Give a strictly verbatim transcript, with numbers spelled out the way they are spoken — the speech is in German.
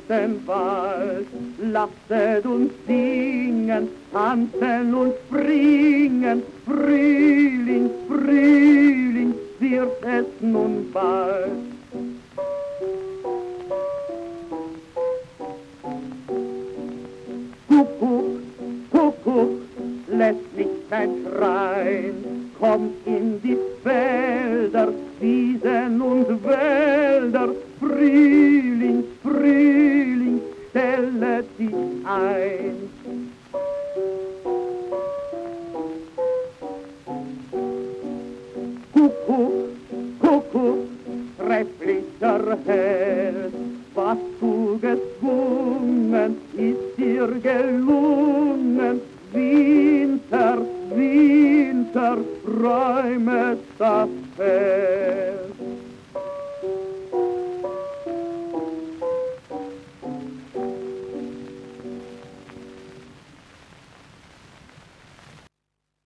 weiten Wald. Lasset uns singen, tanzen und springen, Frühling, Frühling wird es nun bald. Kuckuck, Kuckuck, lässt mich dein Schrein, kommt in die Felder, Wiesen und Wälder, Frühling, Frühling, stelle dich ein. Kuckuck, Kuckuck, trefflicher Held, was du gezwungen, ist dir gelungen. Winter, Winter, räume das Feld.